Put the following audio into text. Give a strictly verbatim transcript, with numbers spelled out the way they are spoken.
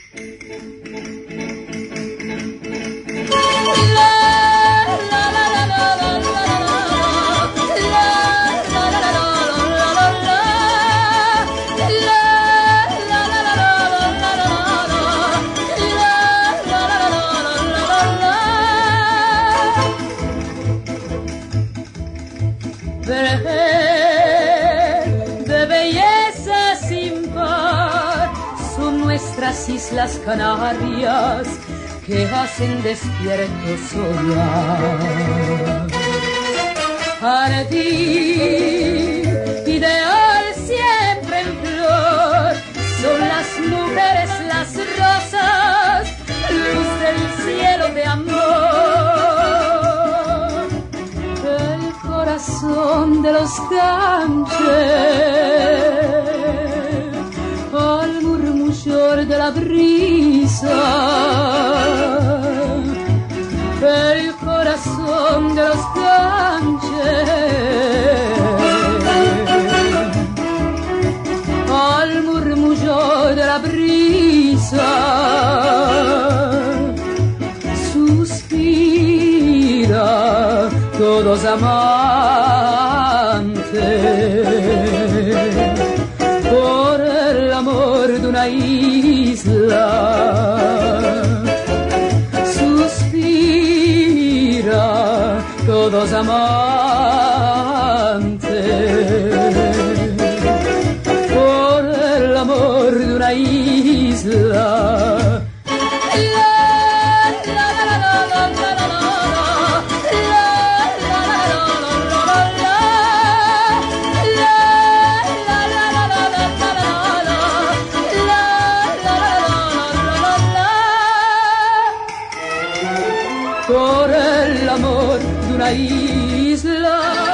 De belleza sin par son nuestras islas Canarias que hacen despierto soñar. Jardín ideal siempre en flor, son las mujeres, las rosas, luz del cielo de amor. El corazón de los ganges, al murmullo de la brisa, el corazón de los ganges, al murmullo de la brisa, suspira todos amantes por el amor de una isla. Suspira todos amantes por el amor de una isla. Por el amor de una isla.